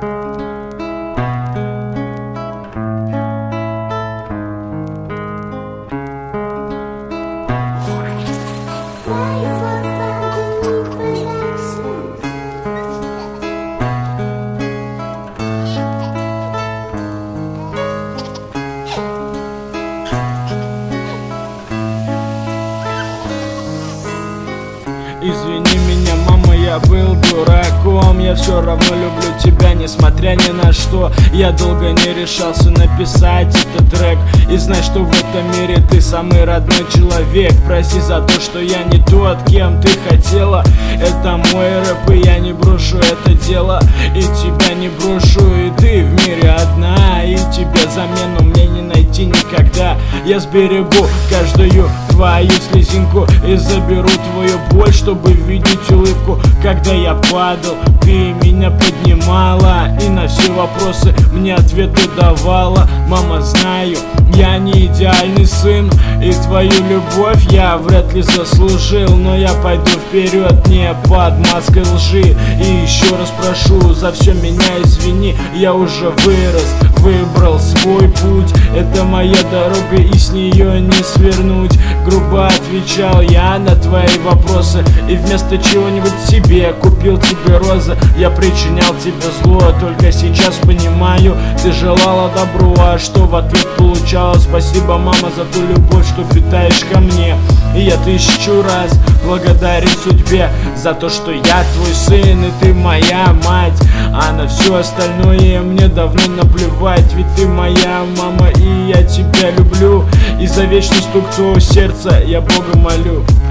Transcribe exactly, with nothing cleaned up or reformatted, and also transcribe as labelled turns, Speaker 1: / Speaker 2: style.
Speaker 1: Извини меня, мама, я был дураком. Я все равно люблю тебя, несмотря ни на что. Я долго не решался написать этот трек. И знай, что в этом мире ты самый родной человек. Прости за то, что я не тот, кем ты хотела. Это мой рэп, и я не брошу это дело. И тебя не брошу, и ты в мире одна. И тебе замену мне не найти никогда. Я сберегу каждую твою слезинку и заберу твою боль, чтобы видеть улыбку. Когда я падал, ты меня поднимала и на все вопросы мне ответы давала. Мама, знаю, я не идеальный сын, и твою любовь я вряд ли заслужил. Но я пойду вперед, не под маской лжи. И еще раз прошу, за все меня извини. Я уже вырос, выбрал свой путь. Это моя дорога, и с нее не свернуть. Грубо отвечал я на твои вопросы, и вместо чего-нибудь себе купил тебе розы. Я причинял тебе зло, только сейчас понимаю, ты желала добру, а что в ответ получала? Спасибо, мама, за ту любовь, что питаешь ко мне. И я тысячу раз благодарен судьбе за то, что я твой сын, и ты моя мать. А на все остальное мне давно наплевать, ведь ты моя мама, и я тебя люблю. И за вечный стук твоего сердца я Бога молю.